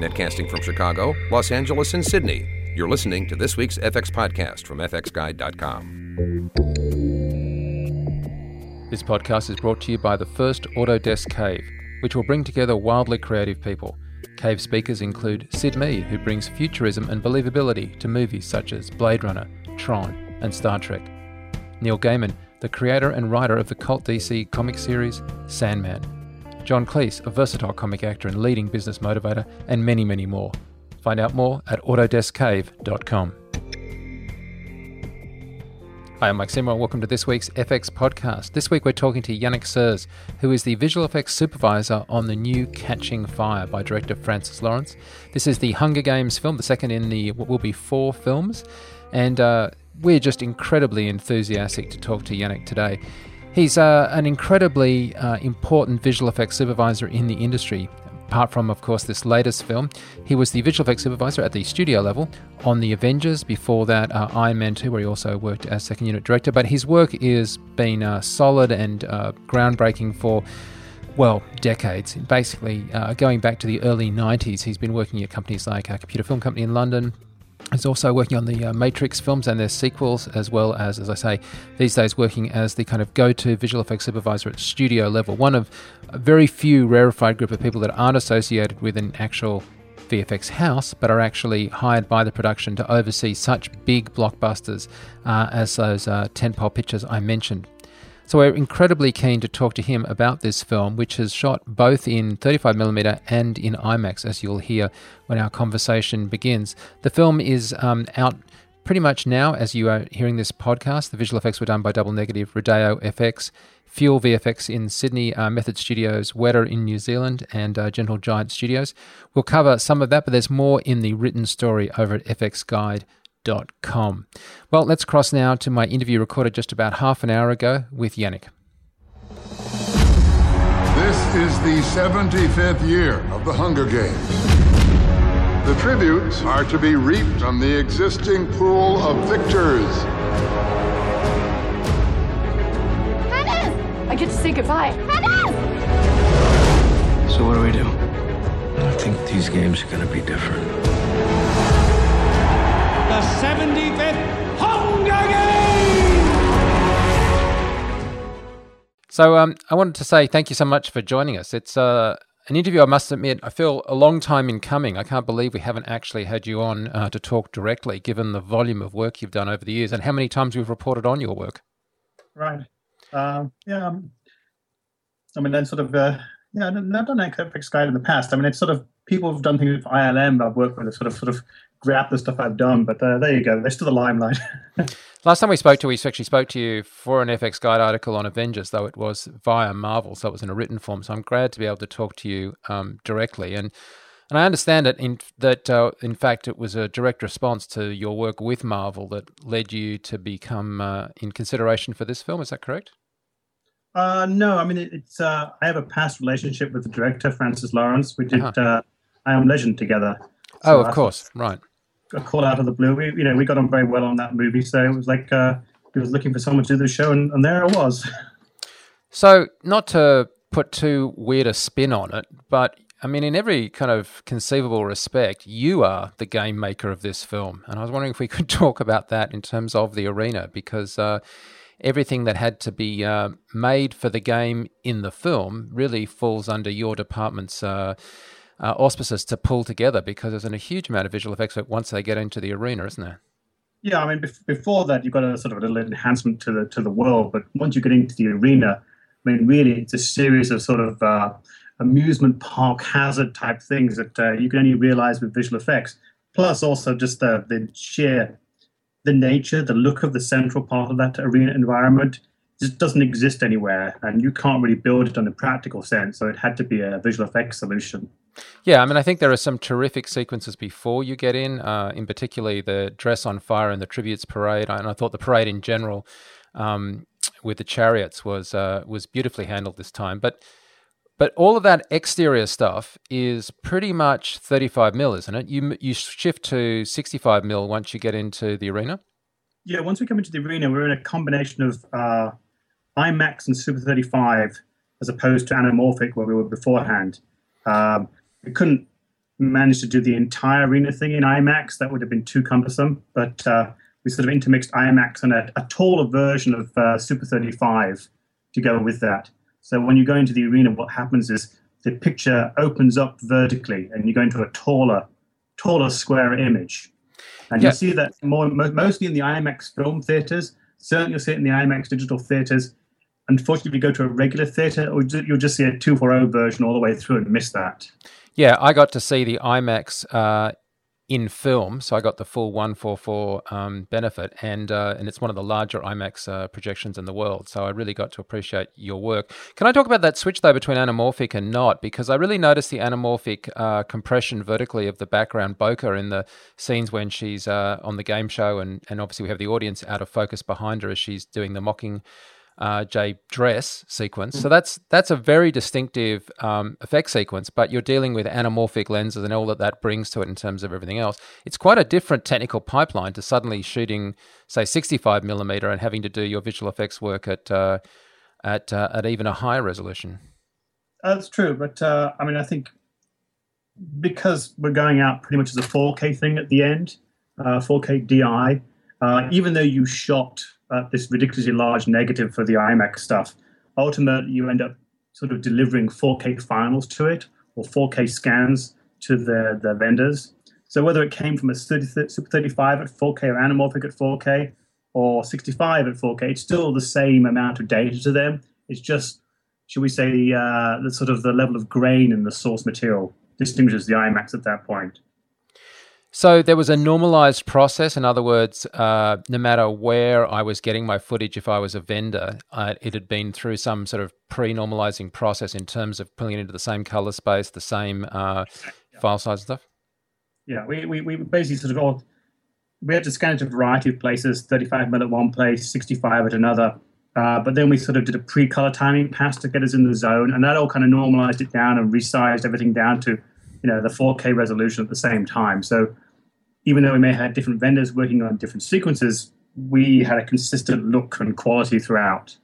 Netcasting from Chicago, Los Angeles, and Sydney. You're listening to this week's FX podcast from fxguide.com. This podcast is brought to you by the first Autodesk Cave, which will bring together wildly creative people. Cave speakers include Sid Mead, who brings futurism and believability to movies such as Blade Runner, Tron, and Star Trek. Neil Gaiman, the creator and writer of the cult DC comic series Sandman. John Cleese, a versatile comic actor and leading business motivator, and many, many more. Find out more at autodeskcave.com. Hi, I'm Mike Seymour and welcome to this week's FX podcast. This week we're talking to Yannick Serres, who is the visual effects supervisor on the new Catching Fire by director Francis Lawrence. This is the Hunger Games film, the second in the what will be 4 films, and we're just incredibly enthusiastic to talk to Yannick today. He's an incredibly important visual effects supervisor in the industry. Apart from, of course, this latest film, he was the visual effects supervisor at the studio level on The Avengers. Before that, Iron Man 2, where he also worked as second unit director. But his work has been solid and groundbreaking for, well, decades. Basically, going back to the early 90s, he's been working at companies like a computer film company in London. He's also working on the Matrix films and their sequels, as well as I say, these days working as the kind of go-to visual effects supervisor at studio level. One of a very few rarefied group of people that aren't associated with an actual VFX house, but are actually hired by the production to oversee such big blockbusters as those tentpole pictures I mentioned. So we're incredibly keen to talk to him about this film, which is shot both in 35mm and in IMAX, as you'll hear when our conversation begins. The film is out pretty much now as you are hearing this podcast. The visual effects were done by Double Negative, Rodeo FX, Fuel VFX in Sydney, Method Studios, Weta in New Zealand, and Gentle Giant Studios. We'll cover some of that, but there's more in the written story over at fxguide.com. Well, let's cross now to my interview recorded just about half an hour ago with Yannick. This is the 75th year of the Hunger Games. The tributes are to be reaped from the existing pool of victors. Hannah! I get to say goodbye. Hannah! So what do we do? I think these games are going to be different. The 75th Hunger Games! So I wanted to say thank you so much for joining us. It's an interview, I must admit, I feel a long time in coming. I can't believe we haven't actually had you on to talk directly, given the volume of work you've done over the years and how many times we've reported on your work. Right. I mean, then sort of, I've done FX Guide in the past. I mean, it's sort of, people have done things with ILM I've worked with, sort of grab the stuff I've done, but there you go. They're still the limelight. Last time we actually spoke to you for an FX Guide article on Avengers, though it was via Marvel, so it was in a written form. So I'm glad to be able to talk to you directly. And I understand that in fact, it was a direct response to your work with Marvel that led you to become in consideration for this film. Is that correct? No, I mean, it's I have a past relationship with the director, Francis Lawrence. We did I Am Legend together. So of course, right. A call out of the blue. We got on very well on that movie, so it was like he was looking for someone to do the show, and there I was. So, not to put too weird a spin on it, but I mean, in every kind of conceivable respect, you are the game maker of this film, and I was wondering if we could talk about that in terms of the arena, because everything that had to be made for the game in the film really falls under your department's auspices to pull together, because there's a huge amount of visual effects once they get into the arena, isn't there? Yeah, I mean, before that, you've got a sort of a little enhancement to the world, but once you get into the arena, I mean, really, it's a series of sort of amusement park hazard type things that you can only realize with visual effects. Plus, also just the nature, the look of the central part of that arena environment just doesn't exist anywhere, and you can't really build it in a practical sense. So it had to be a visual effects solution. Yeah, I mean, I think there are some terrific sequences before you get in particularly the Dress on Fire and the Tributes Parade. And I thought the parade in general with the chariots was beautifully handled this time. But all of that exterior stuff is pretty much 35mm, isn't it? You shift to 65mm once you get into the arena? Yeah, once we come into the arena, we're in a combination of IMAX and Super 35 as opposed to anamorphic where we were beforehand. We couldn't managed to do the entire arena thing in IMAX. That would have been too cumbersome, but we sort of intermixed IMAX and a taller version of Super 35 to go with that. So when you go into the arena, what happens is the picture opens up vertically, and you go into a taller square image. And you'll see that mostly in the IMAX film theaters. Certainly you'll see it in the IMAX digital theaters. Unfortunately, if you go to a regular theater, you'll just see a 240 version all the way through and miss that. Yeah, I got to see the IMAX in film, so I got the full 144 benefit, and it's one of the larger IMAX projections in the world, so I really got to appreciate your work. Can I talk about that switch, though, between anamorphic and not? Because I really noticed the anamorphic compression vertically of the background bokeh in the scenes when she's on the game show, and obviously we have the audience out of focus behind her as she's doing the mocking Jay dress sequence. So that's a very distinctive effect sequence, but you're dealing with anamorphic lenses and all that brings to it in terms of everything else. It's quite a different technical pipeline to suddenly shooting, say, 65 millimeter and having to do your visual effects work at even a higher resolution. That's true, but I think because we're going out pretty much as a 4K thing at the end, 4K DI, even though you shot this ridiculously large negative for the IMAX stuff, ultimately you end up sort of delivering 4K finals to it, or 4K scans to the vendors. So whether it came from a Super 35 at 4K or anamorphic at 4K or 65 at 4K, it's still the same amount of data to them. It's just, should we say, the sort of the level of grain in the source material distinguishes the IMAX at that point. So there was a normalized process. In other words, no matter where I was getting my footage, if I was a vendor, it had been through some sort of pre-normalizing process in terms of pulling it into the same color space, the same file size and stuff? Yeah, we basically sort of we had to scan it to a variety of places, 35mm at one place, 65 at another. But then we sort of did a pre-color timing pass to get us in the zone, and that all kind of normalized it down and resized everything down to, the 4K resolution at the same time. So even though we may have had different vendors working on different sequences, we had a consistent look and quality throughout.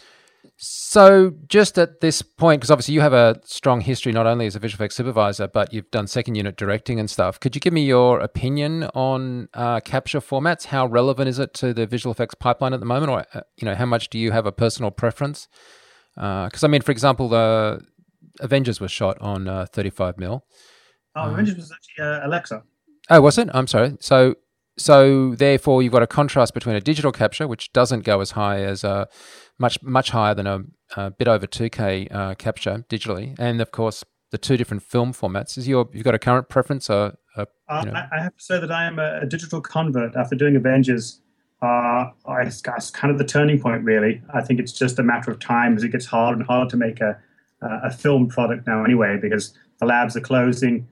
So just at this point, because obviously you have a strong history not only as a visual effects supervisor, but you've done second unit directing and stuff. Could you give me your opinion on capture formats? How relevant is it to the visual effects pipeline at the moment? Or, how much do you have a personal preference? Because, for example, the Avengers was shot on 35mm. Avengers was actually Alexa. Oh, was it? I'm sorry. So therefore, you've got a contrast between a digital capture, which doesn't go as high as much higher than a bit over 2K capture digitally, and of course the two different film formats. You've got a current preference? I have to say that I am a digital convert. After doing Avengers, it's kind of the turning point, really. I think it's just a matter of time as it gets harder and harder to make a film product now anyway, because the labs are closing.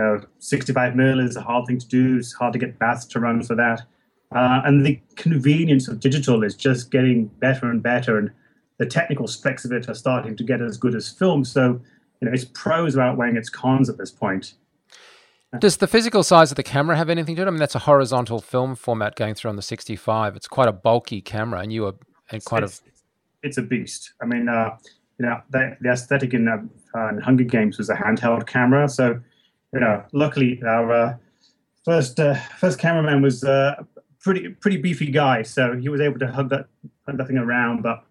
65mm is a hard thing to do. It's hard to get baths to run for that. And the convenience of digital is just getting better and better, and the technical specs of it are starting to get as good as film. So, its pros are outweighing its cons at this point. Does the physical size of the camera have anything to it? That's a horizontal film format going through on the 65. It's quite a bulky camera, and it's a beast. The aesthetic in Hunger Games was a handheld camera, so luckily our first cameraman was a pretty beefy guy, so he was able to hug that thing around. But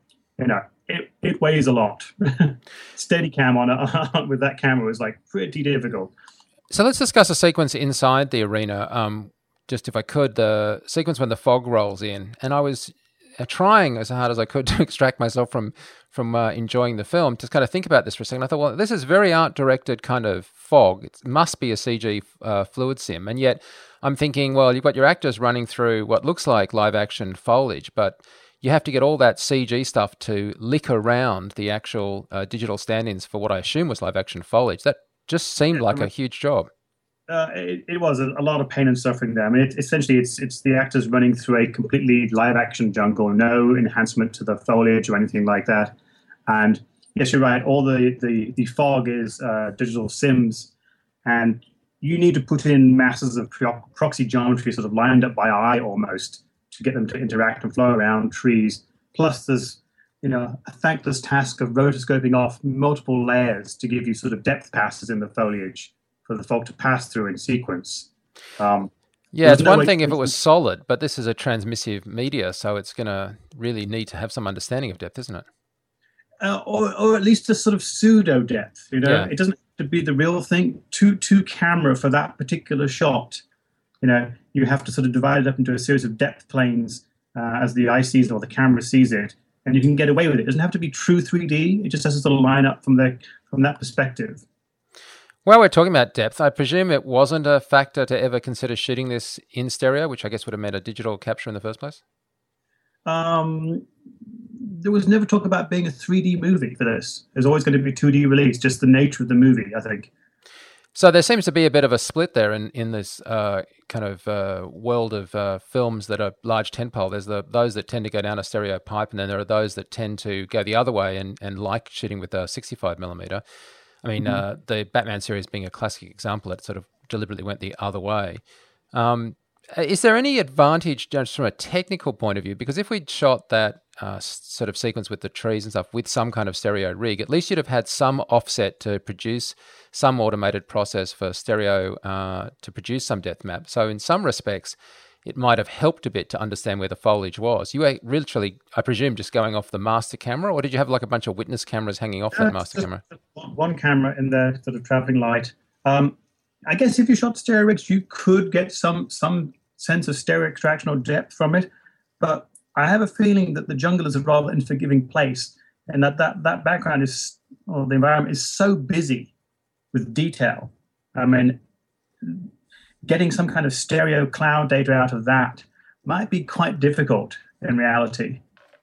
it weighs a lot. Steadicam on with that camera was pretty difficult. So let's discuss a sequence inside the arena. Just if I could, the sequence when the fog rolls in, and I was trying as hard as I could to extract myself from enjoying the film, to kind of think about this for a second. I thought, well, this is very art-directed kind of fog. It must be a CG fluid sim. And yet I'm thinking, well, you've got your actors running through what looks like live-action foliage, but you have to get all that CG stuff to lick around the actual digital stand-ins for what I assume was live-action foliage. That just seemed like a huge job. It was a lot of pain and suffering there. Essentially, it's the actors running through a completely live-action jungle, no enhancement to the foliage or anything like that. And yes, you're right. All the fog is digital sims, and you need to put in masses of proxy geometry sort of lined up by eye almost to get them to interact and flow around trees. Plus, there's a thankless task of rotoscoping off multiple layers to give you sort of depth passes in the foliage for the fog to pass through in sequence. Yeah, it's one thing if it was solid, but this is a transmissive media, so it's going to really need to have some understanding of depth, isn't it? Or at least a sort of pseudo depth. Yeah. It doesn't have to be the real thing. To camera for that particular shot, you have to sort of divide it up into a series of depth planes as the eye sees it or the camera sees it, and you can get away with it. It doesn't have to be true 3D. It just has to sort of line up from that perspective. While we're talking about depth, I presume it wasn't a factor to ever consider shooting this in stereo, which I guess would have meant a digital capture in the first place? There was never talk about being a 3D movie for this. There's always going to be 2D release, just the nature of the movie, I think. So there seems to be a bit of a split there in this kind of world of films that are large tentpole. There's those that tend to go down a stereo pipe, and then there are those that tend to go the other way and like shooting with a 65mm. I mean, the Batman series being a classic example, it sort of deliberately went the other way. Is there any advantage just from a technical point of view? Because if we'd shot that sort of sequence with the trees and stuff with some kind of stereo rig, at least you'd have had some offset to produce some automated process for stereo to produce some depth map. So in some respects, it might have helped a bit to understand where the foliage was. You were literally, I presume, just going off the master camera, or did you have like a bunch of witness cameras hanging off that master camera? One camera in the sort of traveling light. I guess if you shot stereo rigs, you could get some sense of stereo extraction or depth from it, but I have a feeling that the jungle is a rather unforgiving place, and that background is, or the environment is so busy with detail. I mean, getting some kind of stereo cloud data out of that might be quite difficult in reality.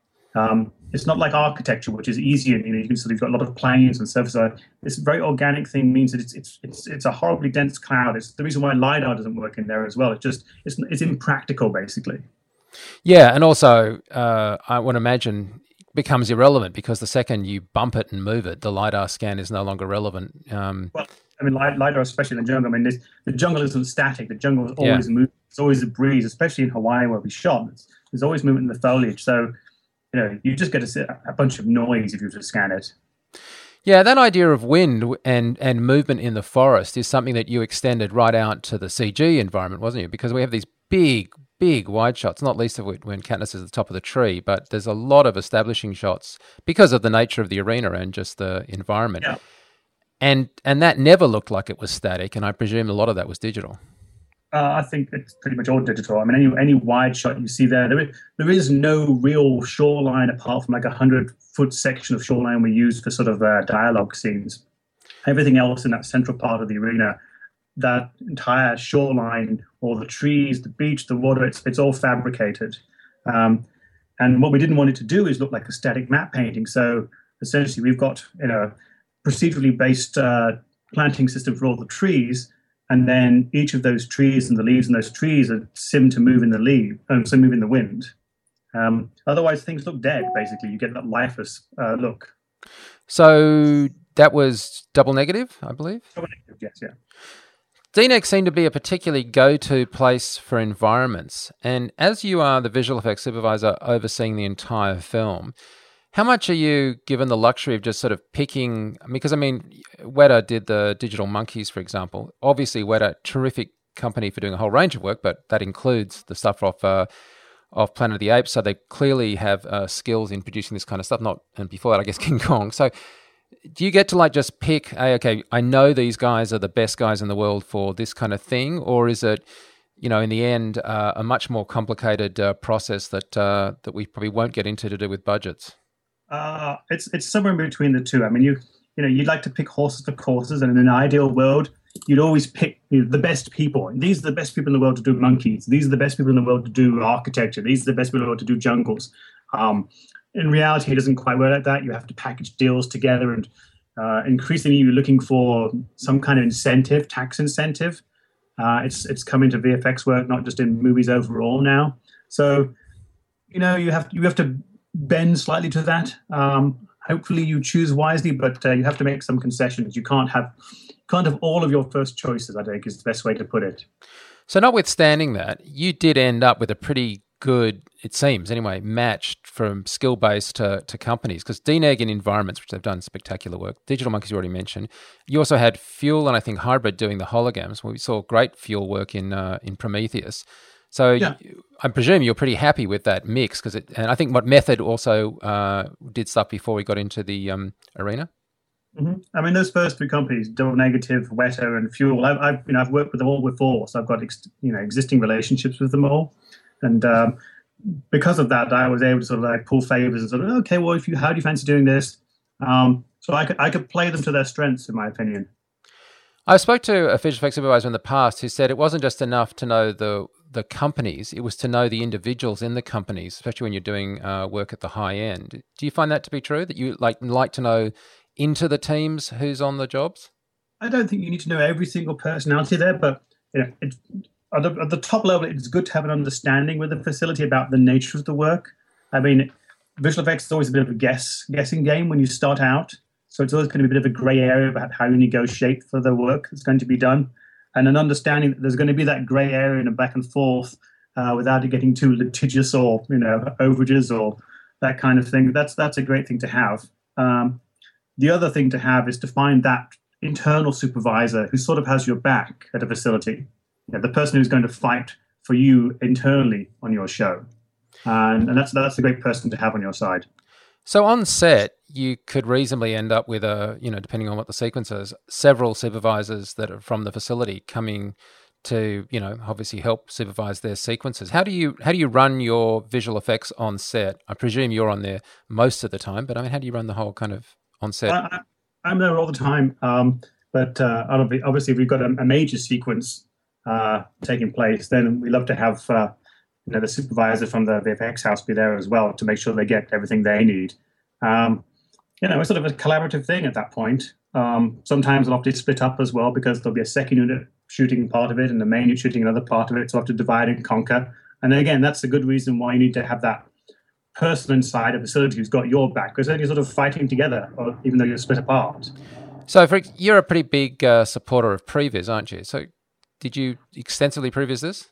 It's not like architecture, which is easier. You can sort of got a lot of planes and surface. This very organic thing means that it's a horribly dense cloud. It's the reason why LiDAR doesn't work in there as well. It's impractical, basically. Yeah, and also I would imagine becomes irrelevant because the second you bump it and move it, the LiDAR scan is no longer relevant. Well, I mean, LiDAR, especially in the jungle. I mean, the jungle isn't static. The jungle is always moving. It's always a breeze, especially in Hawaii where we shot. There's always movement in the foliage. So, you just get a bunch of noise if you just scan it. Yeah, that idea of wind and movement in the forest is something that you extended right out to the CG environment, wasn't it? Because we have these big wide shots, not least of it when Katniss is at the top of the tree, but there's a lot of establishing shots because of the nature of the arena and just the environment. Yeah. And that never looked like it was static, and I presume a lot of that was digital. I think it's pretty much all digital. I mean, any wide shot you see there is no real shoreline apart from like 100-foot section of shoreline we use for sort of dialogue scenes. Everything else in that central part of the arena, that entire shoreline, all the trees, the beach, the water, it's all fabricated. And what we didn't want it to do is look like a static map painting. So essentially we've got procedurally based planting system for all the trees, and then each of those trees and the leaves in those trees are simmed to move in the wind. Otherwise, things look dead. Basically, you get that lifeless look. So that was double negative, I believe. Double negative, yes, yeah. DNEG seemed to be a particularly go-to place for environments, and as you are the visual effects supervisor overseeing the entire film, how much are you given the luxury of just sort of picking? Because, I mean, Weta did the Digital Monkeys, for example. Obviously, Weta, terrific company for doing a whole range of work, but that includes the stuff off Planet of the Apes. So they clearly have skills in producing this kind of stuff. And before that, I guess, King Kong. So do you get to like just pick, hey, okay, I know these guys are the best guys in the world for this kind of thing? Or is it, in the end, a much more complicated process that we probably won't get into to do with budgets? It's somewhere in between the two. I mean, you'd like to pick horses for courses, and in an ideal world, you'd always pick the best people. These are the best people in the world to do monkeys. These are the best people in the world to do architecture. These are the best people in the world to do jungles. In reality, it doesn't quite work like that. You have to package deals together, and increasingly, you're looking for some kind of incentive, tax incentive. It's come into VFX work, not just in movies overall now. So, you have to bend slightly to that. Hopefully you choose wisely, but you have to make some concessions. You can't have all of your first choices, I think, is the best way to put it. So notwithstanding that, you did end up with a pretty good, it seems anyway, matched from skill-based to companies, because DNEG in Environments, which they've done spectacular work. Digital Monkeys you already mentioned. You also had Fuel and I think Hybrid doing the holograms. Well, we saw great Fuel work in Prometheus. So Yeah. I presume you're pretty happy with that mix, and I think what Method also did stuff before we got into the arena. I mean, those first three companies, Double Negative, Weta, and Fuel, I've worked with them all before, so I've got existing relationships with them all, and because of that, I was able to sort of like pull favors and sort of, okay, well, how do you fancy doing this? So I could play them to their strengths, in my opinion. I spoke to a visual effects supervisor in the past who said it wasn't just enough to know the companies, it was to know the individuals in the companies, especially when you're doing work at the high end. Do you find that to be true, that you like to know into the teams who's on the jobs? I don't think you need to know every single personality there, but at the top level, it's good to have an understanding with the facility about the nature of the work. I mean, visual effects is always a bit of a guessing game when you start out, so it's always going to be a bit of a grey area about how you negotiate for the work that's going to be done, and an understanding that there's going to be that grey area and a back and forth without it getting too litigious or overages or that kind of thing. That's a great thing to have. The other thing to have is to find that internal supervisor who sort of has your back at a facility, the person who's going to fight for you internally on your show, and that's a great person to have on your side. So on set, you could reasonably end up with depending on what the sequence is, several supervisors that are from the facility coming to, obviously help supervise their sequences. How do you run your visual effects on set? I presume you're on there most of the time, but I mean, how do you run the whole kind of on set? I'm there all the time, but obviously if we've got a major sequence taking place, then we love to have the supervisor from the VFX house be there as well to make sure they get everything they need. It's sort of a collaborative thing at that point. Sometimes it'll have to split up as well because there'll be a second unit shooting part of it and the main unit shooting another part of it, so we'll have to divide and conquer. And again, that's a good reason why you need to have that person inside a facility who's got your back, because then you're sort of fighting together, even though you're split apart. So you're a pretty big supporter of previs, aren't you? So did you extensively previs this?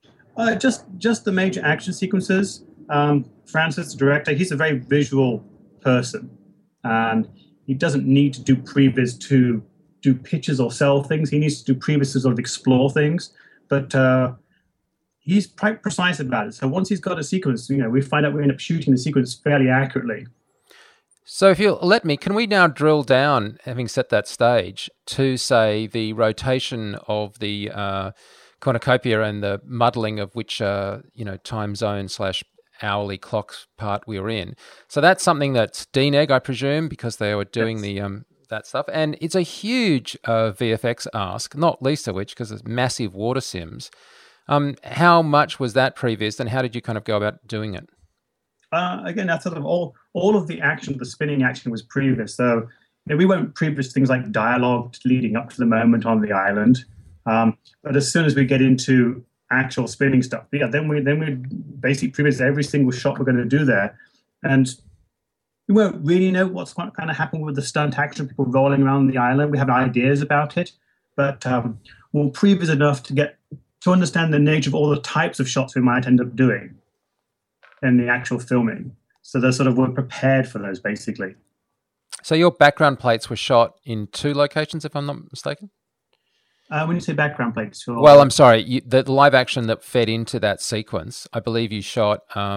Just the major action sequences. Francis, the director, he's a very visual person, and he doesn't need to do previs to do pictures or sell things. He needs to do previs to sort of explore things, but he's quite precise about it. So once he's got a sequence, we find out we end up shooting the sequence fairly accurately. So if you'll let me, can we now drill down, having set that stage, to, say, the rotation of the cornucopia and the muddling of which, time zone / hourly clocks part we were in. So that's something that's DNEG, I presume, because they were doing that stuff. And it's a huge VFX ask, not least of which because it's massive water sims. How much was that previs, and how did you kind of go about doing it? Again, that's sort of all of the action, the spinning action was previs. So we won't previs things like dialogue leading up to the moment on the island. But as soon as we get into actual spinning stuff, then we basically previs every single shot we're going to do there. And we won't really know what's going to happen with the stunt action, people rolling around the island. We have ideas about it, but we'll previs enough to understand the nature of all the types of shots we might end up doing in the actual filming. So we're prepared for those, basically. So your background plates were shot in 2 locations, if I'm not mistaken? When you say background plates? Or... Well, I'm sorry, the live action that fed into that sequence, I believe you shot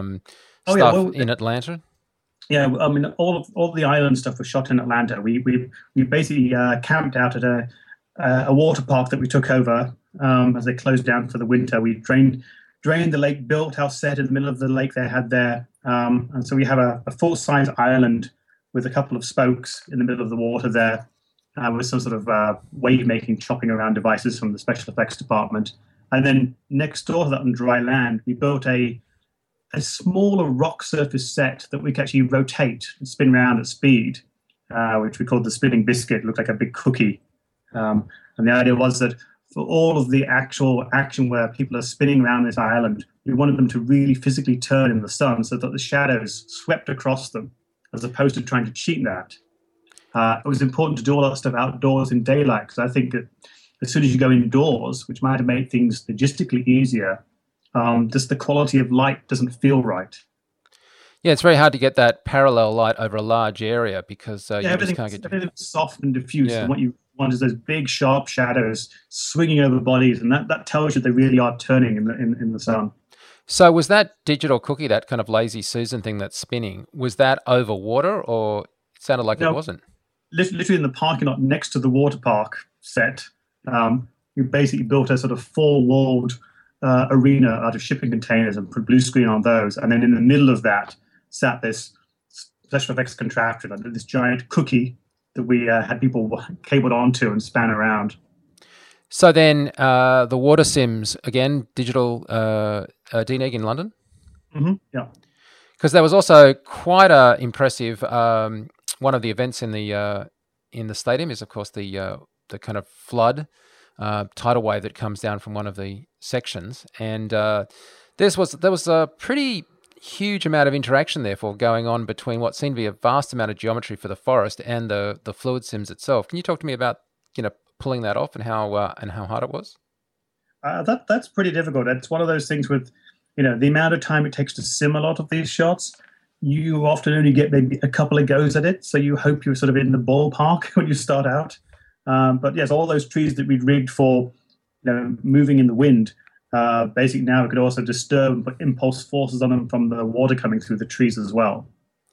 in Atlanta? Yeah, I mean, all the island stuff was shot in Atlanta. We basically camped out at a water park that we took over as they closed down for the winter. We drained the lake, built our set in the middle of the lake they had there. And so we have a full-size island with a couple of spokes in the middle of the water there with some sort of wave-making, chopping around devices from the special effects department. And then next door to that on dry land, we built a smaller rock surface set that we could actually rotate and spin around at speed, which we called the spinning biscuit. It looked like a big cookie. And the idea was that for all of the actual action where people are spinning around this island, we wanted them to really physically turn in the sun so that the shadows swept across them, as opposed to trying to cheat that. It was important to do all that stuff outdoors in daylight, because I think that as soon as you go indoors, which might have made things logistically easier, just the quality of light doesn't feel right. Yeah, it's very hard to get that parallel light over a large area because you just can't get... Everything's soft and diffuse. Yeah. And what you want is those big, sharp shadows swinging over bodies, and that tells you they really are turning in the sun. So was that digital cookie, that kind of Lazy Susan thing that's spinning, was that over water, or it sounded like it wasn't? Literally in the parking lot next to the water park set, we basically built a sort of four-walled arena out of shipping containers and put blue screen on those. And then in the middle of that sat this special effects contraption, this giant cookie that we had people cabled onto and span around. So then the water sims, again, digital DNEG in London? Mm-hmm, yeah. Because there was also quite a impressive, one of the events in the stadium is, of course, the kind of flood tidal wave that comes down from one of the sections. And there was a pretty huge amount of interaction therefore going on between what seemed to be a vast amount of geometry for the forest and the fluid sims itself. Can you talk to me about pulling that off and how hard it was? That's pretty difficult. It's one of those things with the amount of time it takes to sim a lot of these shots. You often only get maybe a couple of goes at it, so you hope you're sort of in the ballpark when you start out. But yes, all those trees that we'd rigged for moving in the wind, basically now we could also disturb and put impulse forces on them from the water coming through the trees as well.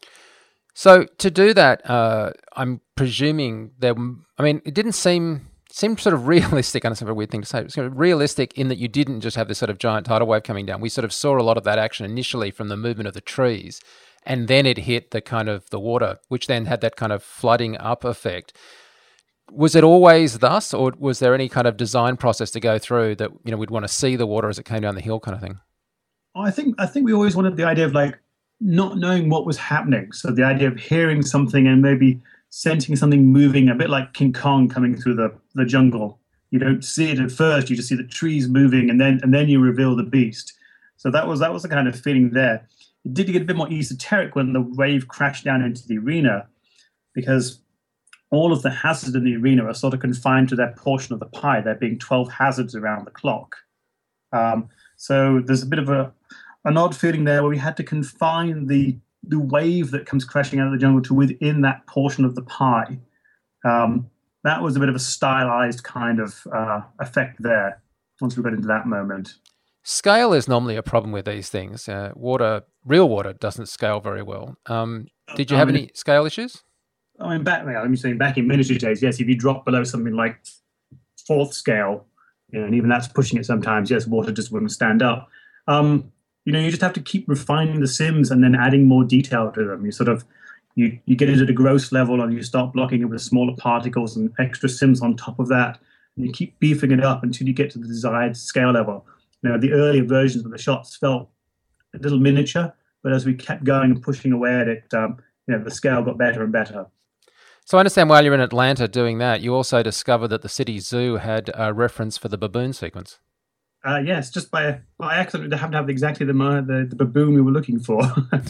So to do that, I'm presuming it didn't seem sort of realistic. I know it's a weird thing to say. It's sort of realistic in that you didn't just have this sort of giant tidal wave coming down. We sort of saw a lot of that action initially from the movement of the trees, and then it hit the kind of the water, which then had that kind of flooding up effect. Was it always thus, or was there any kind of design process to go through that we'd want to see the water as it came down the hill, kind of thing? I think we always wanted the idea of not knowing what was happening. So the idea of hearing something and maybe sensing something moving, a bit like King Kong coming through the jungle. You don't see it at first; you just see the trees moving, and then you reveal the beast. So that was the kind of feeling there. It did get a bit more esoteric when the wave crashed down into the arena, because all of the hazards in the arena are sort of confined to that portion of the pie, there being 12 hazards around the clock. So there's a bit of an odd feeling there where we had to confine the wave that comes crashing out of the jungle to within that portion of the pie. That was a bit of a stylized kind of effect there once we got into that moment. Scale is normally a problem with these things. Real water doesn't scale very well. Did you have any scale issues? Back in miniature days, yes, if you drop below something like fourth scale, and even that's pushing it sometimes, yes, water just wouldn't stand up. You just have to keep refining the sims and then adding more detail to them. You get into the gross level and you start blocking it with smaller particles and extra sims on top of that. And you keep beefing it up until you get to the desired scale level. The earlier versions of the shots felt a little miniature, but as we kept going and pushing away at it, the scale got better and better. So I understand while you're in Atlanta doing that, you also discovered that the city zoo had a reference for the baboon sequence. Yes, just by accident, they happened to have exactly the baboon we were looking for.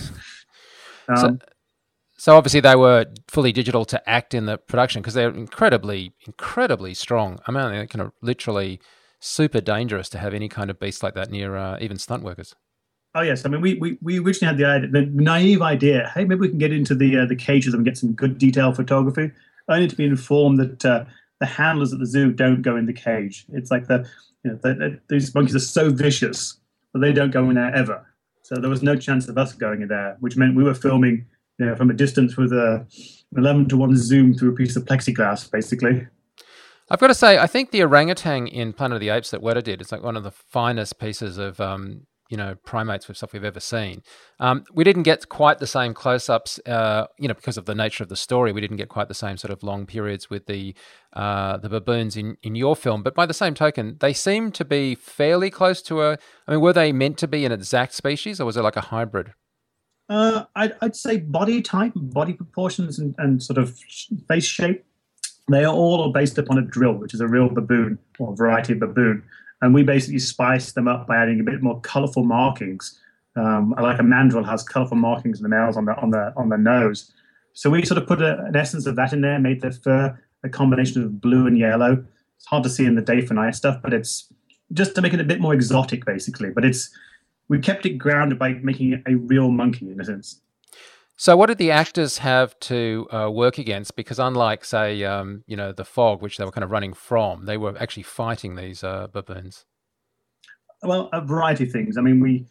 So obviously they were fully digital to act in the production because they're incredibly, incredibly strong. They're kind of literally super dangerous to have any kind of beast like that near even stunt workers. Oh yes, we originally had the naive idea. Hey, maybe we can get into the cages and get some good detail photography. Only to be informed that the handlers at the zoo don't go in the cage. It's like these monkeys are so vicious that they don't go in there ever. So there was no chance of us going in there, which meant we were filming from a distance with an 11:1 zoom through a piece of plexiglass, basically. I've got to say, I think the orangutan in Planet of the Apes that Weta did is like one of the finest pieces of primates with stuff we've ever seen. We didn't get quite the same close-ups, because of the nature of the story. We didn't get quite the same sort of long periods with the baboons in your film. But by the same token, they seem to be fairly close to were they meant to be an exact species, or was it like a hybrid? I'd say body type, body proportions, and sort of face shape. They are all based upon a drill, which is a real baboon or variety of baboon. And we basically spiced them up by adding a bit more colourful markings. Like a mandrill has colourful markings in the males on the nose. So we sort of put an essence of that in there, made the fur a combination of blue and yellow. It's hard to see in the day for night stuff, but it's just to make it a bit more exotic, basically. But we kept it grounded by making it a real monkey, in a sense. So what did the actors have to work against? Because unlike, say, the fog, which they were kind of running from, they were actually fighting these baboons. Well, a variety of things. I mean,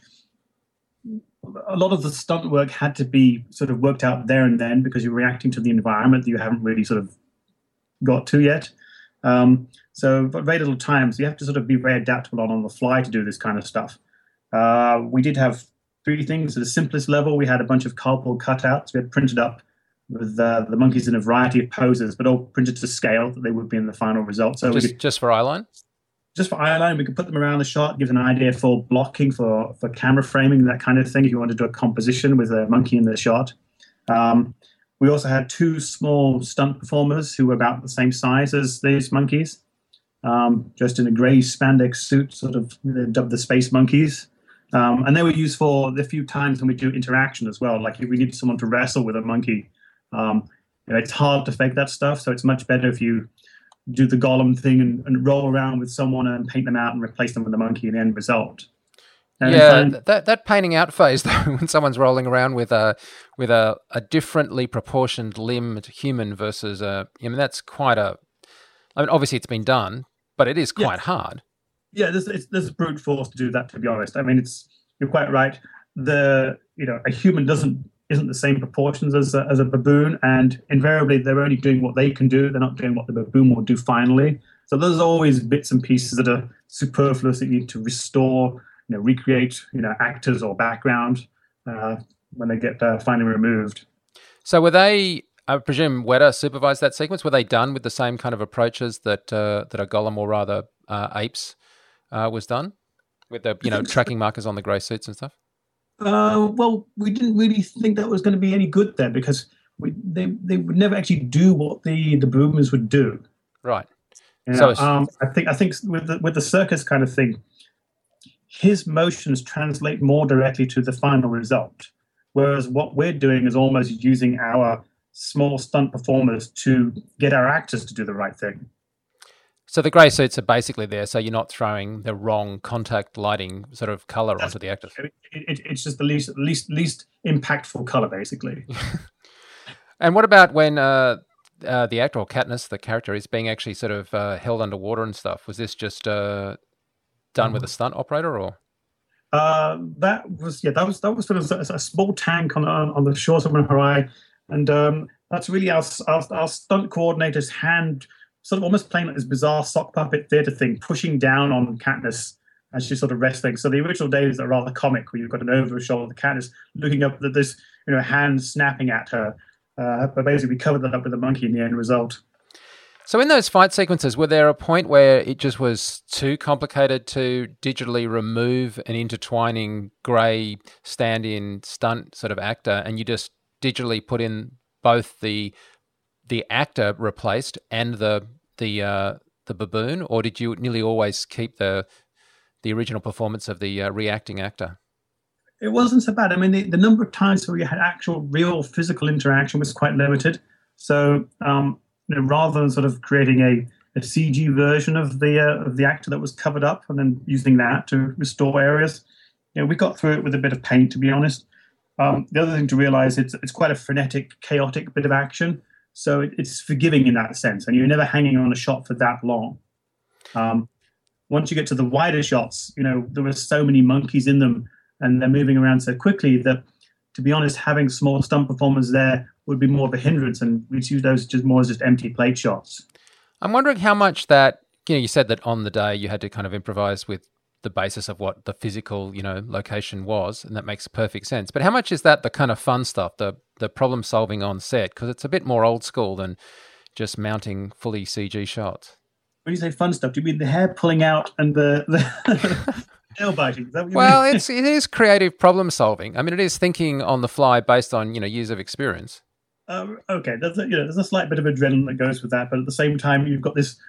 a lot of the stunt work had to be sort of worked out there and then because you're reacting to the environment that you haven't really sort of got to yet. So very little time. So you have to sort of be very adaptable on the fly to do this kind of stuff. We did have 3 things. At the simplest level, we had a bunch of cardboard cutouts. We had printed up with the monkeys in a variety of poses, but all printed to scale that they would be in the final result. So just for eyeline? Just for eyeline, we could put them around the shot, give an idea for blocking, for camera framing, that kind of thing, if you wanted to do a composition with a monkey in the shot. We also had 2 small stunt performers who were about the same size as these monkeys, dressed in a grey spandex suit, sort of dubbed the Space Monkeys. And they were used for the few times when we do interaction as well. Like if we need someone to wrestle with a monkey, it's hard to fake that stuff. So it's much better if you do the Gollum thing and roll around with someone and paint them out and replace them with the monkey in the end result. And that painting out phase though, when someone's rolling around with a differently proportioned limbed human versus that's quite obviously it's been done, but it is quite hard. Yeah, there's brute force to do that, to be honest. I mean, you're quite right. A human isn't the same proportions as a baboon, and invariably they're only doing what they can do. They're not doing what the baboon will do finally. So there's always bits and pieces that are superfluous that you need to restore, recreate, actors or background when they get finally removed. So were they? I presume Weta supervised that sequence. Were they done with the same kind of approaches that a Gollum, or rather apes, was done with the tracking markers on the grey suits and stuff? Well, we didn't really think that was going to be any good there because they would never actually do what the boomers would do. Right. So I think with the circus kind of thing, his motions translate more directly to the final result, whereas what we're doing is almost using our small stunt performers to get our actors to do the right thing. So the grey suits are basically there, so you're not throwing the wrong contact lighting sort of colour onto the actors. It's just the least impactful colour, basically. And what about when the actor, or Katniss, the character, is being actually sort of held underwater and stuff? Was this just done with a stunt operator, or? That was sort of a small tank on the shore of Harai, and that's really our stunt coordinator's hand, sort of almost playing like this bizarre sock puppet theatre thing, pushing down on Katniss as she's sort of wrestling. So the original days are rather comic, where you've got an over-the-shoulder Katniss looking up at this, hand snapping at her. But basically, we covered that up with the monkey in the end result. So in those fight sequences, were there a point where it just was too complicated to digitally remove an intertwining grey stand-in stunt sort of actor, and you just digitally put in both the actor replaced and the baboon, or did you nearly always keep the original performance of the reacting actor? It wasn't so bad. I mean, the number of times where we had actual, real physical interaction was quite limited. So, rather than sort of creating a CG version of the actor that was covered up and then using that to restore areas, we got through it with a bit of paint, to be honest. The other thing to realize, it's quite a frenetic, chaotic bit of action. So it's forgiving in that sense, and you're never hanging on a shot for that long. Once you get to the wider shots, there were so many monkeys in them, and they're moving around so quickly that, to be honest, having small stunt performers there would be more of a hindrance, and we'd use those just empty plate shots. I'm wondering how much that, you said that on the day you had to kind of improvise with the basis of what the physical, location was, and that makes perfect sense. But how much is that the kind of fun stuff, the problem solving on set? Because it's a bit more old school than just mounting fully CG shots. When you say fun stuff, do you mean the hair pulling out and the nail biting? Is that what you mean? It is creative problem solving. I mean, it is thinking on the fly based on years of experience. Okay, there's a slight bit of adrenaline that goes with that, but at the same time, you've got this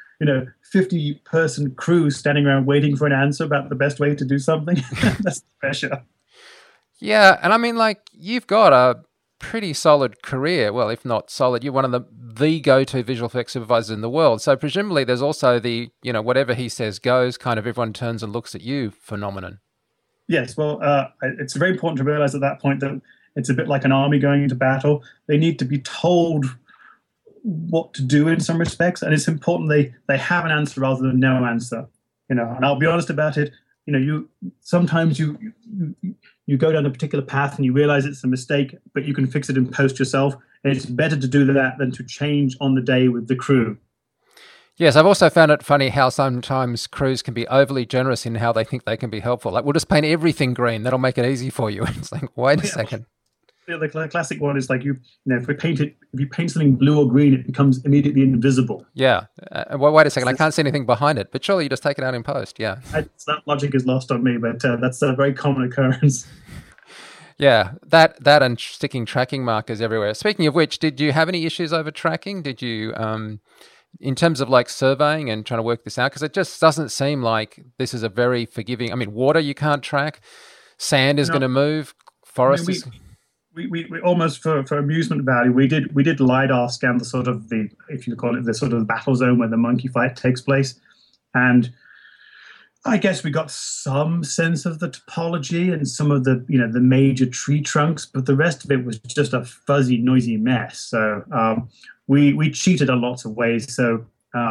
50-person crew standing around waiting for an answer about the best way to do something. That's the pressure. Yeah, and I mean, you've got a pretty solid career. Well, if not solid, you're one of the go-to visual effects supervisors in the world. So presumably there's also the, whatever he says goes, kind of everyone turns and looks at you phenomenon. Yes, well, it's very important to realize at that point that it's a bit like an army going into battle. They need to be told what to do in some respects, and it's important they have an answer rather than no answer. And I'll be honest about it. You sometimes you go down a particular path and you realize it's a mistake, but you can fix it in post yourself. And it's better to do that than to change on the day with the crew. Yes, I've also found it funny how sometimes crews can be overly generous in how they think they can be helpful. Like, we'll just paint everything green. That'll make it easy for you. It's like, wait a second. The classic one is like, if you paint something blue or green, it becomes immediately invisible. Yeah. Well, wait a second. I can't see anything behind it, but surely you just take it out in post. Yeah. That logic is lost on me, but that's a very common occurrence. Yeah, that and sticking tracking markers everywhere. Speaking of which, did you have any issues over tracking? Did you, in terms of like surveying and trying to work this out? Because it just doesn't seem like this is a very forgiving. I mean, water you can't track, sand is going to move, forest is. We almost for amusement value, we did LiDAR scan the sort of if you call it the sort of battle zone where the monkey fight takes place, and I guess we got some sense of the topology and some of the the major tree trunks, but the rest of it was just a fuzzy, noisy mess. So we cheated in lots of ways. So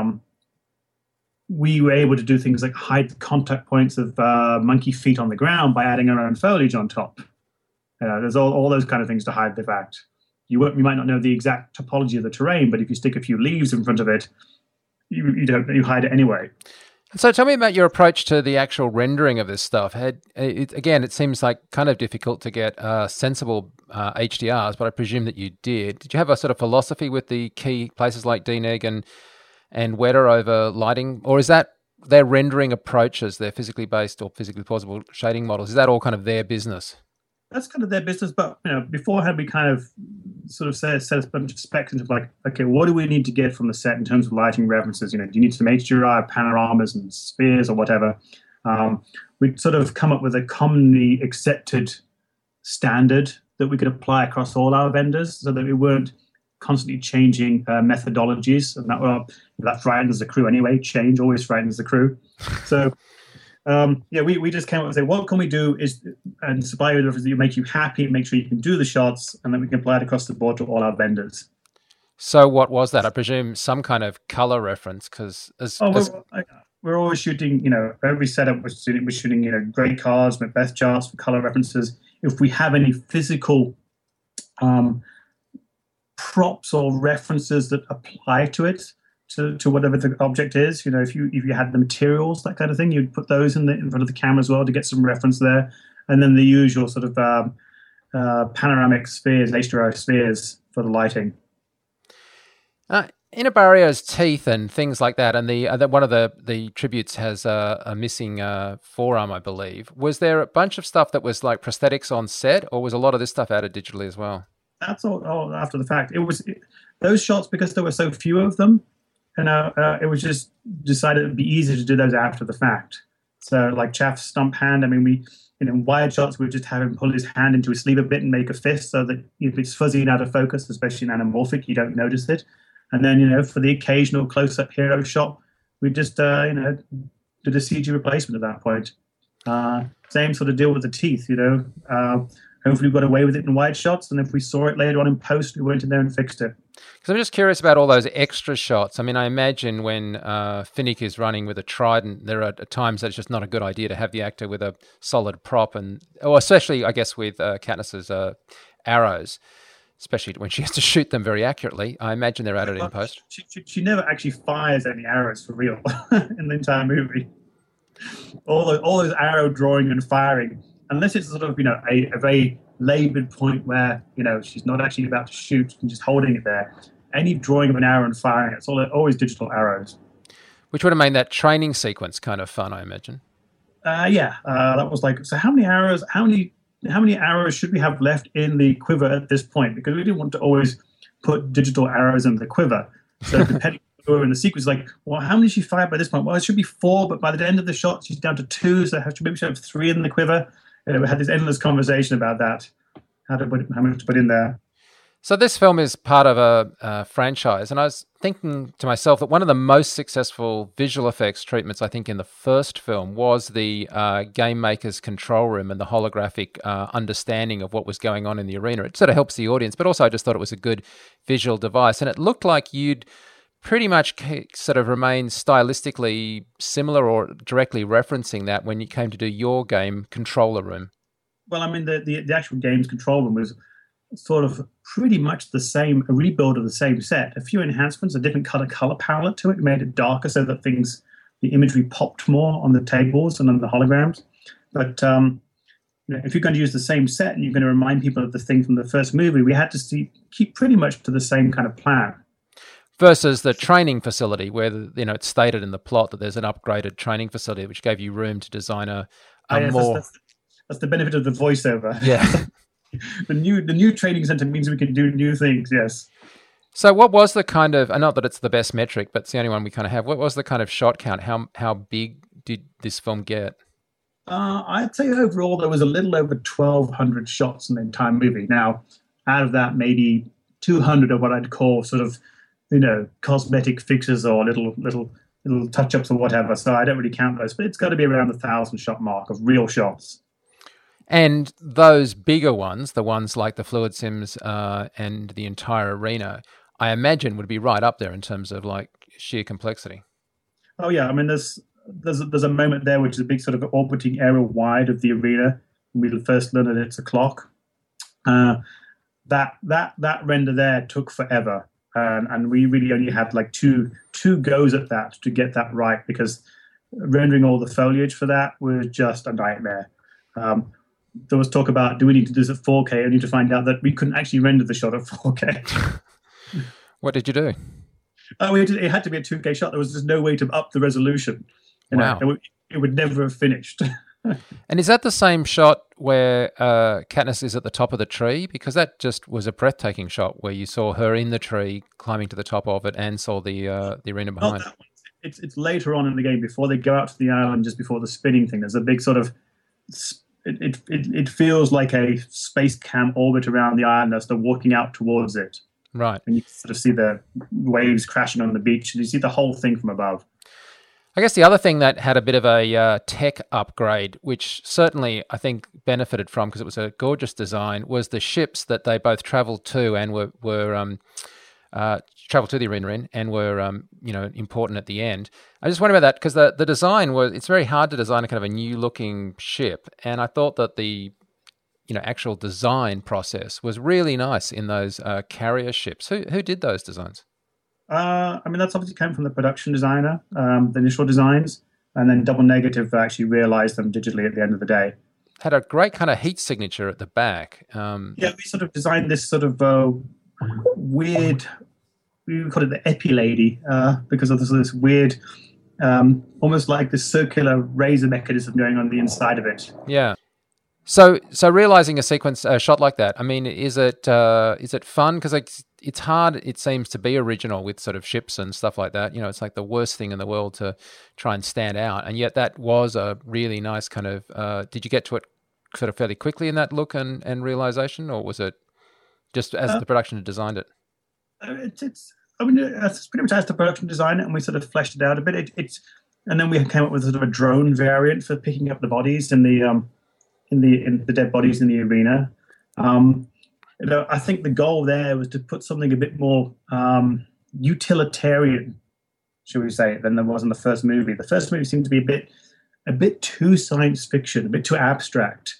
we were able to do things like hide the contact points of monkey feet on the ground by adding our own foliage on top. There's all those kind of things to hide the fact. You might not know the exact topology of the terrain, but if you stick a few leaves in front of it, you hide it anyway. So tell me about your approach to the actual rendering of this stuff. Again, it seems like kind of difficult to get sensible HDRs, but I presume that you did. Did you have a sort of philosophy with the key places like DNEG and Weta over lighting? Or is that their rendering approaches, their physically based or physically plausible shading models, is that all kind of their business? That's kind of their business, but beforehand we kind of sort of set a bunch of specs into like, okay, what do we need to get from the set in terms of lighting references? Do you need some HDRI, panoramas, and spheres or whatever? We'd sort of come up with a commonly accepted standard that we could apply across all our vendors, so that we weren't constantly changing methodologies, and that frightens the crew anyway. Change always frightens the crew, so. We just came up and say, what can we do and supply you that make you happy, make sure you can do the shots, and then we can apply it across the board to all our vendors. So what was that? I presume some kind of color reference, because we're always shooting, every setup was shooting, great cards, Macbeth charts for color references. If we have any physical props or references that apply to it, to whatever the object is, if you had the materials, that kind of thing, you'd put those in front of the camera as well to get some reference there, and then the usual sort of panoramic spheres, HDRI spheres for the lighting. Inabario's teeth and things like that, and one of the tributes has a missing forearm, I believe. Was there a bunch of stuff that was like prosthetics on set, or was a lot of this stuff added digitally as well? That's all after the fact. Those shots, because there were so few of them. And it was just decided it'd be easier to do those after the fact. So like Chaff's stump hand, we, in wide shots, we just have him pull his hand into his sleeve a bit and make a fist, so that if it's fuzzy and out of focus, especially in anamorphic, you don't notice it. And then, for the occasional close-up hero shot, we just, did a CG replacement at that point. Same sort of deal with the teeth, Hopefully we got away with it in wide shots, and if we saw it later on in post, we went in there and fixed it. Because I'm just curious about all those extra shots. I imagine when Finnick is running with a trident, there are times that it's just not a good idea to have the actor with a solid prop, or especially, I guess, with Katniss's arrows, especially when she has to shoot them very accurately. I imagine they're added in post. She never actually fires any arrows for real in the entire movie. All those arrow drawing and firing, unless it's sort of, a very labored point where, she's not actually about to shoot and just holding it there. Any drawing of an arrow and firing, it's always digital arrows. Which would have made that training sequence kind of fun, I imagine. That was like, so how many arrows should we have left in the quiver at this point? Because we didn't want to always put digital arrows in the quiver. So depending on the sequence, like, well, how many did she fire by this point? Well, it should be 4, but by the end of the shot, she's down to 2, so maybe she have 3 in the quiver. We had this endless conversation about that, how much to put in there. So this film is part of a franchise, and I was thinking to myself that one of the most successful visual effects treatments, I think, in the first film was the game maker's control room and the holographic understanding of what was going on in the arena. It sort of helps the audience, but also I just thought it was a good visual device, and it looked like you'd pretty much sort of remain stylistically similar or directly referencing that when you came to do your game controller room. Well, I mean, the actual game's control room was sort of pretty much the same, a rebuild of the same set. A few enhancements, a different color palette to it, made it darker so that the imagery popped more on the tables and on the holograms. But if you're going to use the same set and you're going to remind people of the thing from the first movie, we had to keep pretty much to the same kind of plan. Versus the training facility, where it's stated in the plot that there's an upgraded training facility which gave you room to design a more. That's the benefit of the voiceover. Yeah. The new training center means we can do new things, yes. So what was the kind of, not that it's the best metric, but it's the only one we kind of have, what was the kind of shot count? How big did this film get? I'd say overall there was a little over 1,200 shots in the entire movie. Now, out of that, maybe 200 are what I'd call sort of, cosmetic fixes or little touch-ups or whatever. So I don't really count those, but it's got to be around the 1,000-shot mark of real shots. And those bigger ones, the ones like the Fluid Sims and the entire arena, I imagine would be right up there in terms of like sheer complexity. Oh yeah, I mean there's a moment there which is a big sort of orbiting area wide of the arena. When we first learned that it's a clock. That render there took forever, and we really only had like two goes at that to get that right, because rendering all the foliage for that was just a nightmare. There was talk about, do we need to do this at 4K? Only to find out that we couldn't actually render the shot at 4K. What did you do? It had to be a 2K shot. There was just no way to up the resolution. Wow. It would never have finished. And is that the same shot where Katniss is at the top of the tree? Because that just was a breathtaking shot where you saw her in the tree, climbing to the top of it, and saw the arena behind. It's later on in the game, before they go out to the island, just before the spinning thing. There's a big sort of... It feels like a space camp orbit around the island as they're walking out towards it. Right. And you sort of see the waves crashing on the beach, and you see the whole thing from above. I guess the other thing that had a bit of a tech upgrade, which certainly I think benefited from, because it was a gorgeous design, was the ships that they both travelled to and were travelled to the arena in and were important at the end. I just wonder about that, because the design it's very hard to design a kind of a new looking ship, and I thought that the actual design process was really nice in those carrier ships. Who did those designs? That's obviously came from the production designer, the initial designs, and then Double Negative actually realized them digitally at the end of the day. Had a great kind of heat signature at the back. We sort of designed this sort of weird, we call it the Epi Lady, because of this weird, almost like this circular razor mechanism going on the inside of it. Yeah. So realizing a shot like that, I mean, is it fun? Because it's hard, it seems, to be original with sort of ships and stuff like that. It's like the worst thing in the world to try and stand out. And yet that was a really nice kind of, did you get to it sort of fairly quickly in that look and realization, or was it just as the production had designed it? It's pretty much as the production designed it, and we sort of fleshed it out a bit. And then we came up with sort of a drone variant for picking up the bodies in the dead bodies in the arena. I think the goal there was to put something a bit more utilitarian, shall we say, than there was in the first movie. The first movie seemed to be a bit too science fiction, a bit too abstract.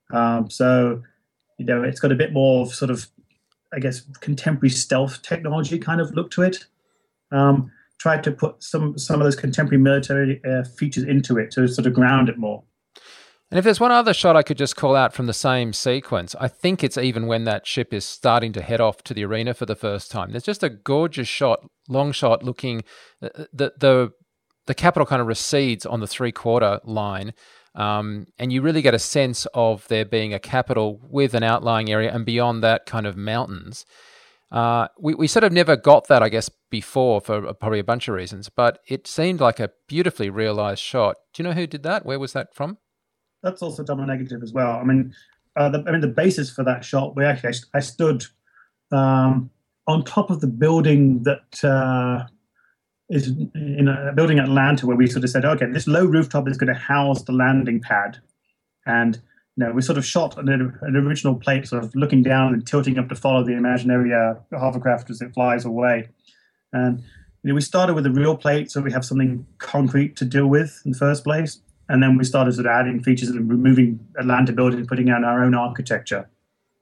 It's got a bit more of sort of, I guess, contemporary stealth technology kind of look to it. Tried to put some of those contemporary military features into it to sort of ground it more. And if there's one other shot I could just call out from the same sequence, I think it's even when that ship is starting to head off to the arena for the first time. There's just a gorgeous shot, long shot, looking the capital kind of recedes on the 3/4 line, and you really get a sense of there being a capital with an outlying area, and beyond that, kind of mountains. We sort of never got that, I guess, before for probably a bunch of reasons, but it seemed like a beautifully realized shot. Do you know who did that? Where was that from? That's also Double Negative as well. The basis for that shot, I stood on top of the building that is in a building in Atlanta, where we sort of said, okay, this low rooftop is going to house the landing pad. And we sort of shot an original plate sort of looking down and tilting up to follow the imaginary hovercraft as it flies away. And we started with a real plate, so we have something concrete to deal with in the first place. And then we started sort of adding features and removing Atlanta building and putting out our own architecture.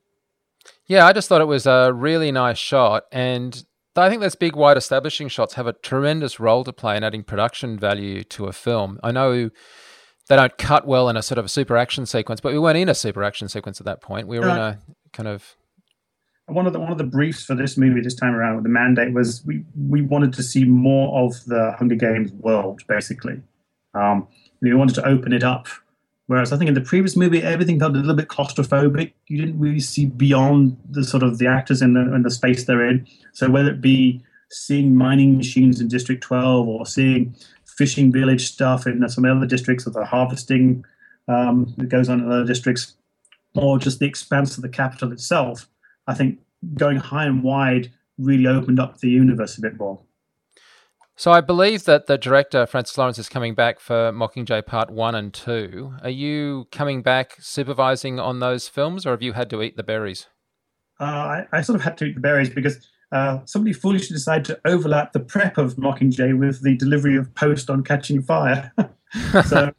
Yeah, I just thought it was a really nice shot. And I think those big, wide establishing shots have a tremendous role to play in adding production value to a film. I know they don't cut well in a sort of a super action sequence, but we weren't in a super action sequence at that point. We were in a kind of... One of the briefs for this movie this time around with the mandate was we wanted to see more of the Hunger Games world, basically. We wanted to open it up. Whereas I think in the previous movie, everything felt a little bit claustrophobic. You didn't really see beyond the sort of the actors in the space they're in. So whether it be seeing mining machines in District 12 or seeing fishing village stuff in some other districts, or the harvesting that goes on in other districts, or just the expanse of the capital itself, I think going high and wide really opened up the universe a bit more. So I believe that the director, Francis Lawrence, is coming back for Mockingjay Part 1 and 2. Are you coming back supervising on those films, or have you had to eat the berries? I sort of had to eat the berries because somebody foolishly decided to overlap the prep of Mockingjay with the delivery of Post on Catching Fire. So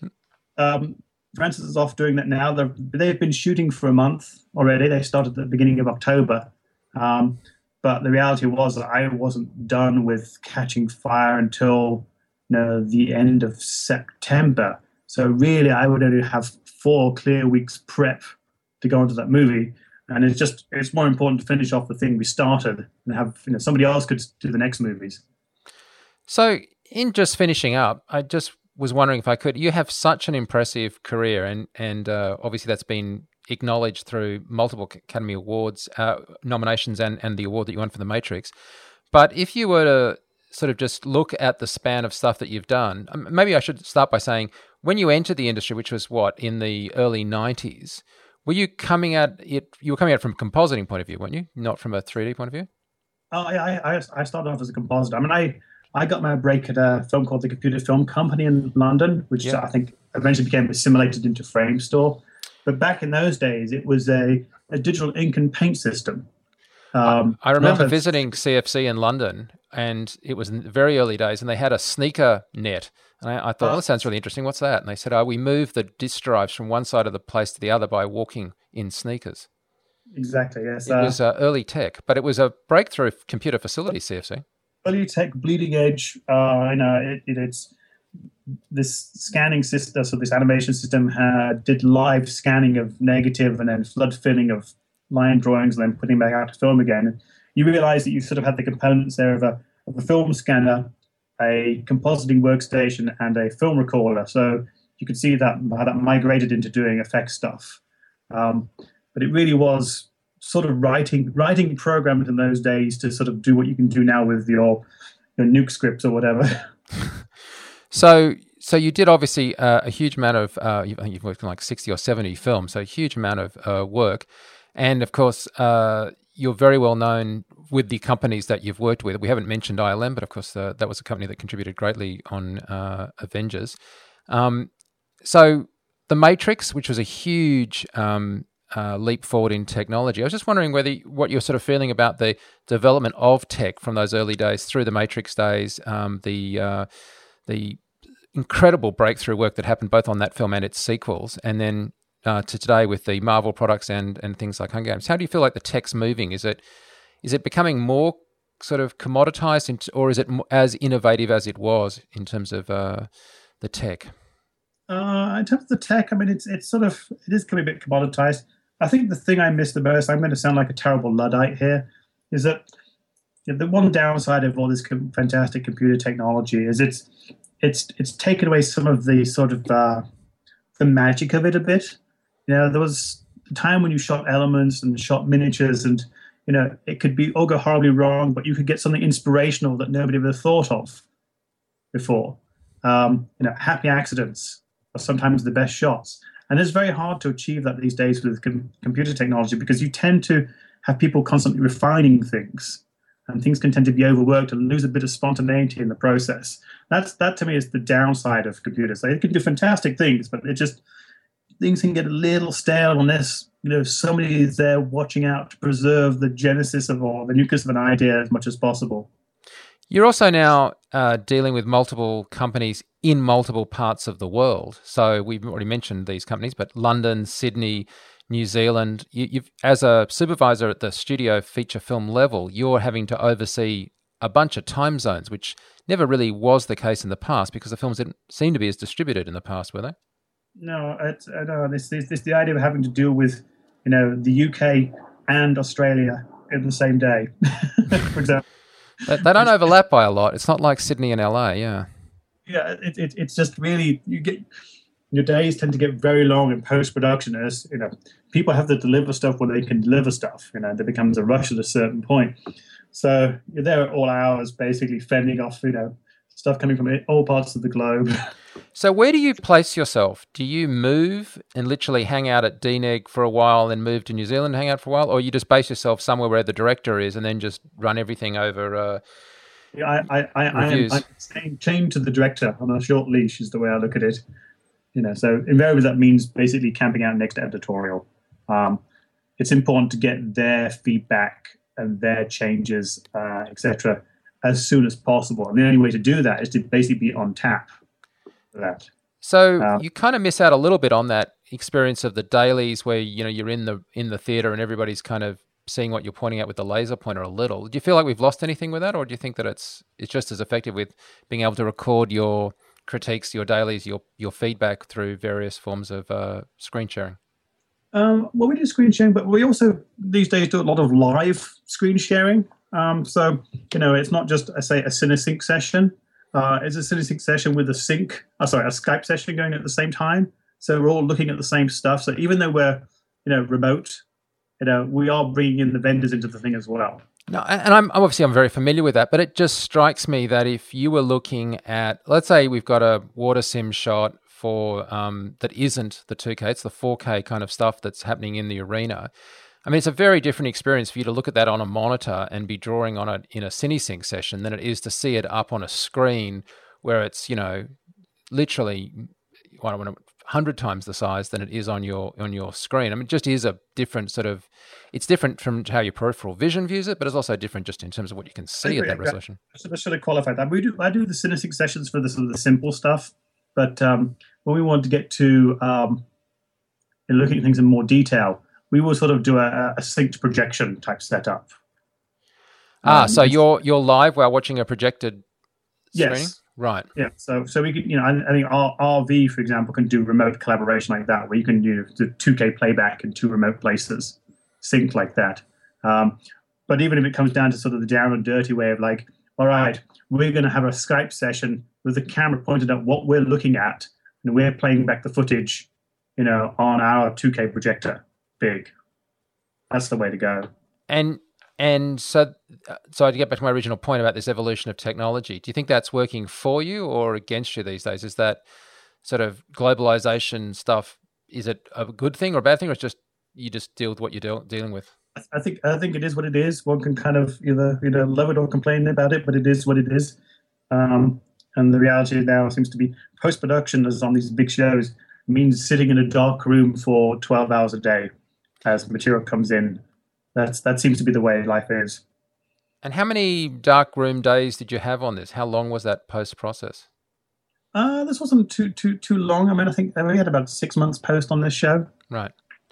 Francis is off doing that now. They've been shooting for a month already. They started at the beginning of October. But the reality was that I wasn't done with Catching Fire until the end of September. So really, I would only have 4 clear weeks prep to go into that movie. And it's more important to finish off the thing we started and have somebody else could do the next movies. So in just finishing up, I just was wondering if I could. You have such an impressive career, and obviously that's been acknowledged through multiple Academy Awards nominations and the award that you won for The Matrix. But if you were to sort of just look at the span of stuff that you've done, maybe I should start by saying, when you entered the industry, which was in the early 90s, were you coming at it? You were coming at it from a compositing point of view, weren't you? Not from a 3D point of view? I started off as a compositor. I mean, I got my break at a film called the Computer Film Company in London, which I think eventually became assimilated into Framestore. But back in those days, it was a digital ink and paint system. I remember visiting CFC in London, and it was in the very early days, and they had a sneaker net. And I thought, that sounds really interesting. What's that? And they said, we moved the disk drives from one side of the place to the other by walking in sneakers. Exactly, yes. It was early tech, but it was a breakthrough computer facility, CFC. Early tech, bleeding edge. It's this scanning system, so this animation system did live scanning of negative and then flood filling of line drawings and then putting back out to film again. And you realize that you sort of had the components there of a film scanner, a compositing workstation, and a film recorder. So you could see that how that migrated into doing effects stuff. But it really was sort of writing programs in those days to sort of do what you can do now with your nuke scripts or whatever. So you did obviously a huge amount of, I think you've worked on like 60 or 70 films, so a huge amount of work. And of course, you're very well known with the companies that you've worked with. We haven't mentioned ILM, but of course that was a company that contributed greatly on Avengers. So The Matrix, which was a huge leap forward in technology. I was just wondering what you're sort of feeling about the development of tech from those early days through the Matrix days, the incredible breakthrough work that happened both on that film and its sequels, and then to today with the Marvel products and things like Hunger Games. How do you feel like the tech's moving? Is it becoming more sort of commoditized, or is it as innovative as it was in terms of the tech? In terms of the tech, I mean, it is becoming a bit commoditized. I think the thing I miss the most, I'm going to sound like a terrible Luddite here, is that the one downside of all this fantastic computer technology is it's taken away some of the sort of the magic of it a bit. There was a time when you shot elements and shot miniatures, and it could all go horribly wrong, but you could get something inspirational that nobody ever thought of before. Happy accidents are sometimes the best shots. And it's very hard to achieve that these days with computer technology, because you tend to have people constantly refining things, and things can tend to be overworked and lose a bit of spontaneity in the process. That to me is the downside of computers. They can do fantastic things, but things can get a little stale unless somebody is there watching out to preserve the genesis of or the nucleus of an idea as much as possible. You're also now dealing with multiple companies in multiple parts of the world. So we've already mentioned these companies, but London, Sydney, New Zealand. You've, as a supervisor at the studio feature film level, you're having to oversee a bunch of time zones, which never really was the case in the past because the films didn't seem to be as distributed in the past, were they? No, this the idea of having to deal with, the UK and Australia in the same day, for example. They don't overlap by a lot. It's not like Sydney and LA, yeah. Yeah, it's just really, your days tend to get very long in post-production as, people have to deliver stuff when they can deliver stuff. There becomes a rush at a certain point. So you're there at all hours, basically fending off, stuff coming from all parts of the globe. So where do you place yourself? Do you move and literally hang out at DNEG for a while and move to New Zealand and hang out for a while? Or you just base yourself somewhere where the director is and then just run everything over reviews? I'm chained to the director on a short leash is the way I look at it. So invariably that means basically camping out next to editorial. It's important to get their feedback and their changes, etc., as soon as possible. And the only way to do that is to basically be on tap for that. So you kind of miss out a little bit on that experience of the dailies where you're in the theater and everybody's kind of seeing what you're pointing at with the laser pointer a little. Do you feel like we've lost anything with that, or do you think that it's just as effective with being able to record your critiques, your dailies, your feedback through various forms of screen sharing? Well, we do screen sharing, but we also these days do a lot of live screen sharing. So it's not just a CineSync session. It's a CineSync session with a Skype session going at the same time. So we're all looking at the same stuff. So even though we're remote, we are bringing in the vendors into the thing as well. No, and I'm very familiar with that, but it just strikes me that if you were looking at, let's say we've got a water sim shot for that isn't the 2K, it's the 4K kind of stuff that's happening in the arena. I mean, it's a very different experience for you to look at that on a monitor and be drawing on it in a CineSync session than it is to see it up on a screen where it's, literally 100 times the size than it is on your screen. I mean, it just is a different it's different from how your peripheral vision views it, but it's also different just in terms of what you can see at that resolution. I should have qualified that. I do the CineSync sessions for the sort of the simple stuff, but when we want to get to looking at things in more detail, we will sort of do a synced projection type setup. So you're live while watching a projected screening? Yes. Right. Yeah. So we could, I think RV, for example, can do remote collaboration like that, where you can do 2K playback in two remote places, sync like that. But even if it comes down to sort of the down and dirty way of like, all right, we're going to have a Skype session with the camera pointed at what we're looking at, and we're playing back the footage, on our 2K projector. Big. That's the way to go. And so to get back to my original point about this evolution of technology, do you think that's working for you or against you these days? Is that sort of globalization stuff, is it a good thing or a bad thing, or it's just you just deal with what you're dealing with? I think it is what it is. One can kind of either love it or complain about it, but it is what it is. And the reality now seems to be post-production, as on these big shows, means sitting in a dark room for 12 hours a day as material comes in. That seems to be the way life is. And how many dark room days did you have on this? How long was that post process? This wasn't too long. I mean, I think we had about 6 months post on this show. Right.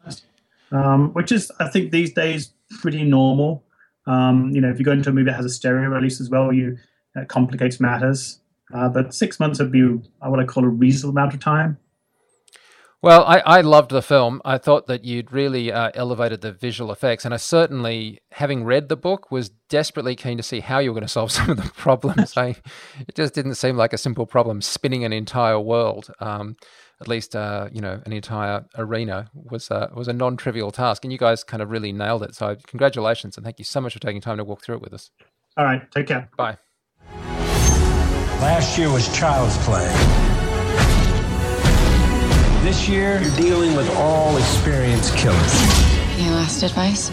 Which is, I think, these days pretty normal. If you go into a movie that has a stereo release as well, that complicates matters. But 6 months would be what I call a reasonable amount of time. Well, I loved the film. I thought that you'd really elevated the visual effects, and I certainly, having read the book, was desperately keen to see how you were going to solve some of the problems. It just didn't seem like a simple problem. Spinning an entire world, at least an entire arena, was a non-trivial task, and you guys kind of really nailed it. So congratulations, and thank you so much for taking time to walk through it with us. All right, take care. Bye. Last year was child's play. This this year, you're dealing with all experienced killers. Any last advice?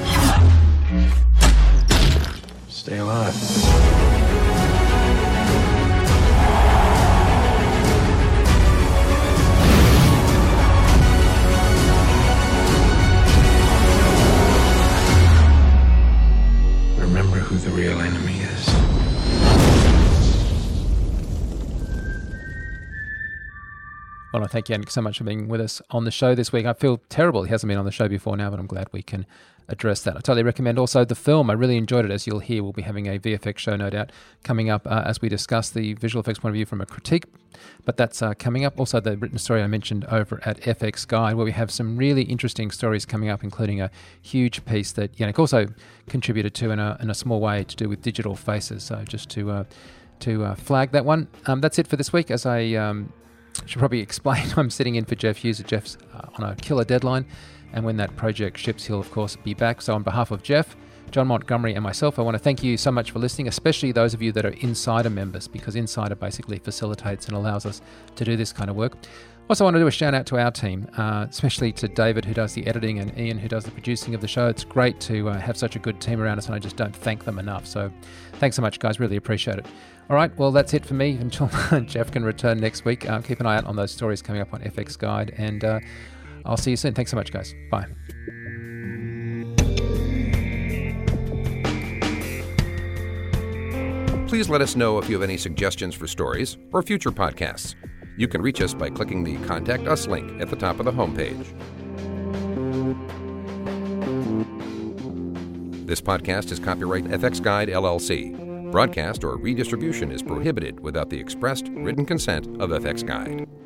Stay alive. Remember who the real enemy is. Well, I thank Yannick so much for being with us on the show this week. I feel terrible he hasn't been on the show before now, but I'm glad we can address that. I totally recommend also the film. I really enjoyed it. As you'll hear, we'll be having a VFX show, no doubt, coming up as we discuss the visual effects point of view from a critique. But that's coming up. Also, the written story I mentioned over at FX Guide, where we have some really interesting stories coming up, including a huge piece that Yannick also contributed to in a small way to do with digital faces. So just to flag that one. That's it for this week. As I should probably explain, I'm sitting in for Jeff Hughes. Jeff's on a killer deadline, and when that project ships, he'll of course be back. So on behalf of Jeff, John Montgomery and myself, I want to thank you so much for listening, especially those of you that are Insider members, because Insider basically facilitates and allows us to do this kind of work. Also, I want to do a shout out to our team, especially to David, who does the editing, and Ian, who does the producing of the show. It's great to have such a good team around us, and I just don't thank them enough. So thanks so much, guys. Really appreciate it. All right, well, that's it for me until Jeff can return next week. Keep an eye out on those stories coming up on FX Guide, and I'll see you soon. Thanks so much, guys. Bye. Please let us know if you have any suggestions for stories or future podcasts. You can reach us by clicking the Contact Us link at the top of the homepage. This podcast is copyright FX Guide, LLC. Broadcast or redistribution is prohibited without the expressed written consent of FX Guide.